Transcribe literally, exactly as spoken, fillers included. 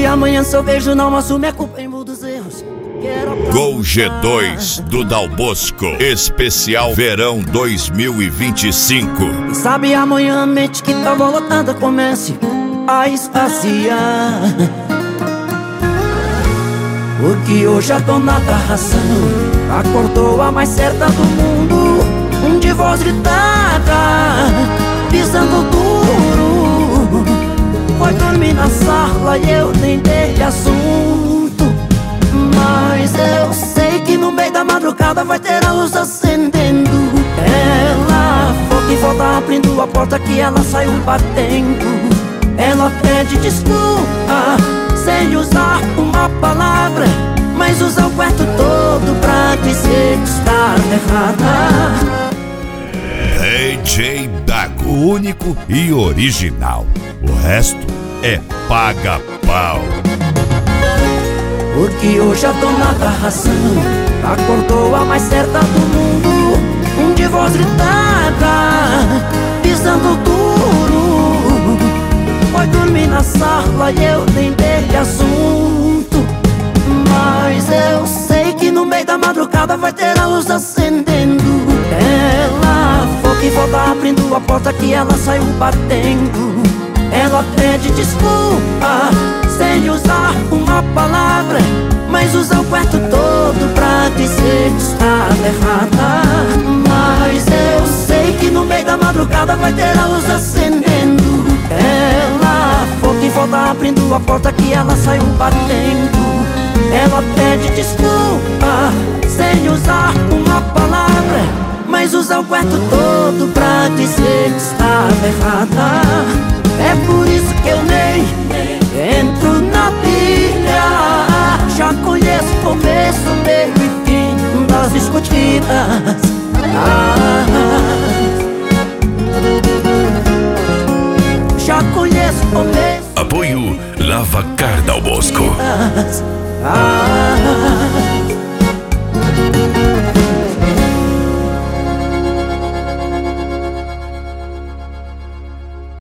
amanhã se eu vejo não assume a culpa em dos erros. Gol G dois do Dal Bosco, especial verão dois mil e vinte e cinco. Quem sabe amanhã a mente que tava lotada comece a esvaziar, porque hoje a dona da razão acordou a mais certa do mundo, um de voz gritada, pisando duro. Foi dormir na sala e eu nem dei assunto, mas eu sei que no meio da madrugada vai ter a luz acendendo. Ela foi quem volta abrindo a porta que ela saiu batendo. Ela pede desculpa sem usar uma palavra, mas usa o quarto todo pra dizer que está errada. D J Dago, único e original. O resto é paga-pau. Porque hoje a dona da razão acordou a mais certa do mundo, um de voz gritada, pisando duro. Foi dormir na sala e eu nem dei assunto, mas eu sei que no meio da madrugada vai ter a luz acendendo. Ela foi quem volta abrindo a porta que ela saiu batendo. Ela pede desculpa sem usar uma palavra, mas usa o quarto todo pra dizer que está errada. Mas eu sei que no meio da madrugada vai ter a luz acendendo. Ela foi quem volta abrindo a porta que ela saiu batendo. Ela pede desculpa sem usar uma palavra, mas usa o quarto todo pra dizer que está errada. É por isso que eu nem entro na pilha. Já conheço o começo, meio e fim das discutidas. Ah, já conheço o começo. Apoio Lavacar Dal Bosco. Ah,